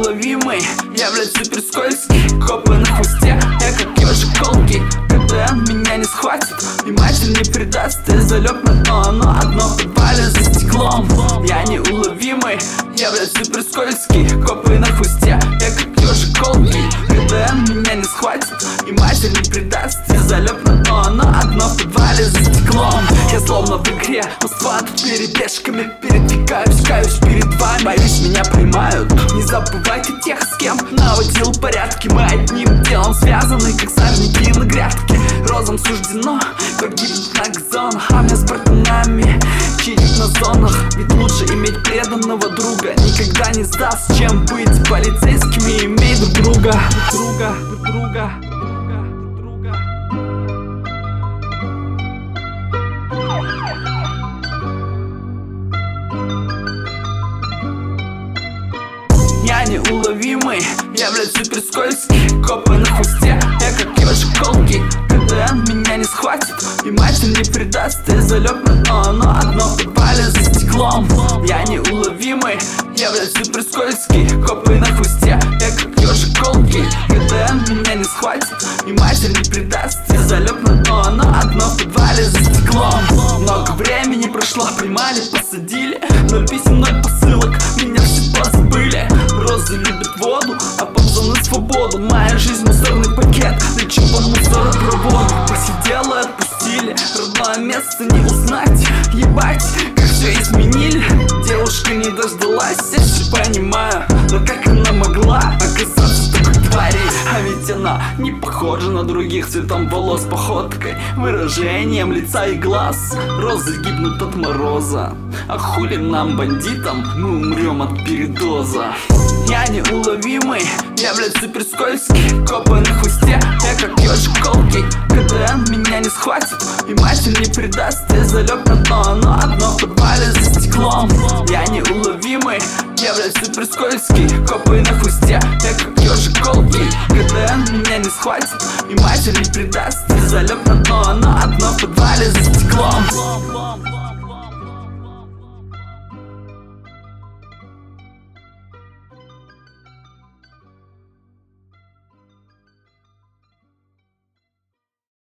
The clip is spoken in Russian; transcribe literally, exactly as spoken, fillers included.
неуловимый, я, блядь, супер скользкий. Копы на хвосте, я как ежик колкий. КТН меня не схватит и матерь не предаст. Ты залег на дно, оно одно в подвале за стеклом. Я неуловимый, я, блядь, супер скользкий. Копы на хвосте, я как ежик колкий. КТН меня не схватит и матерь не предаст. Ты залег на дно, оно одно в подвале за стеклом. Я словно в игре, Москва тут перебежками передвигаюсь, каюсь перед вами. Боюсь, меня поймают, не забывайте тех, с кем наводил порядки. Мы одним делом связаны, как сорняки на грядке. Розам суждено погибнуть на газонах, а мне с братанами чилить на зонах. Ведь лучше иметь преданного друга, никогда не сдаст, чем быть полицейскими. Имей друг друга, друга, друга, друга, друга. Я неуловимый, я, блядь, супер скользкий. Копы на хвосте, я как ежик колкий. КТН меня не схватит и матерь не предаст. Ты залег на дно, оно одно в подвале за стеклом. Я неуловимый, я, блядь, супер скользкий. Копы на хвосте, я как ежик колкий. КТН меня не схватит и матерь не предаст. Ты залег на дно, оно одно в подвале за стеклом. Много времени прошло, поймали, посадили. Ноль писем, ноль посылок, меня все позабыли. Розы любят воду, а пацаны свободу. Моя жизнь мусорный пакет, лечу по мусоропроводу. Посидела, отпустили, родное место не узнать. Ебать, как все изменили. Девушка не дождалась, я все понимаю. Но как она могла оказаться такой тварью? А ведь она не похожа на других, цветом волос, походкой, выражением лица и глаз. Розы гибнут от мороза, а хули нам, бандитам, мы умрем от передоза. Я неуловимый, я, блядь, супер скользкий. Копы на хвосте, я как ежик колкий. КТН меня не схватит и матерь не предаст. Ты залег на дно, оно одно в подвале за стеклом. Я неуловимый, я, блядь, супер скользкий. Копы на хвосте, я как ежик колкий. КТН меня не схватит и матерь не предаст. Ты залег на дно, оно одно в подвале за стеклом.